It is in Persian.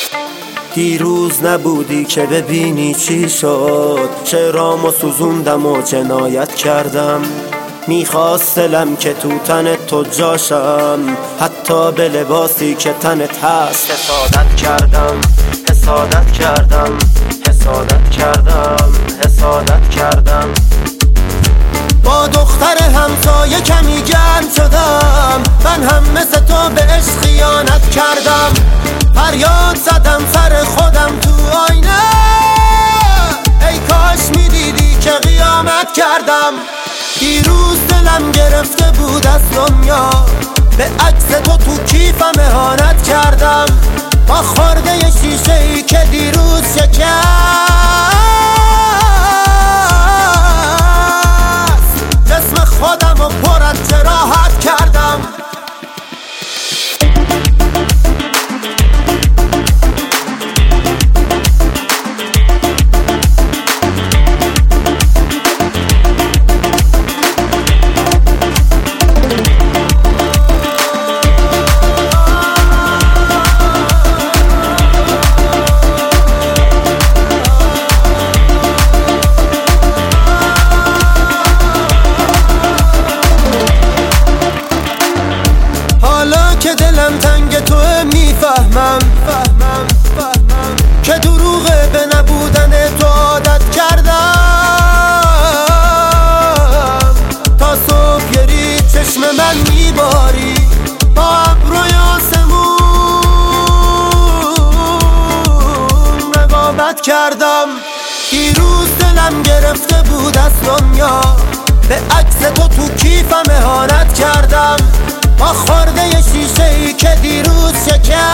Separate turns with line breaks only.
دیروز نبودی که ببینی چی شد، شعرامو سوزوندم و جنایت کردم. میخواست دلم که تو تنت تو جاشم، حتی به لباسی که تنت هست حسادت کردم، حسادت کردم، حسادت کردم، حسادت کردم. با دختر همسایه کمی گرم شدم، من هم مثل تو بهش خیانت کردم. فریاد زدم سر خودم تو آینه، ای کاش میدیدی که قیامت کردم. دیروز دلم گرفته بود از دنیا، به عکس تو کیفم اهانت کردم. با خورده شیشه ای که دیروز شکست، جسم خودم رو پر از جراحت کردم. که دلم تنگ توه میفهمم که دروغه به نبودن تو عادت کردم. تا صبح یه ریز چشم من میباری، با ابروی آسمون رقابت کردم. دیروز دلم گرفته بود از دنیا، به عکس تو کیفم اهانت کردم. با خورده شیشه ای که دیروز شکست،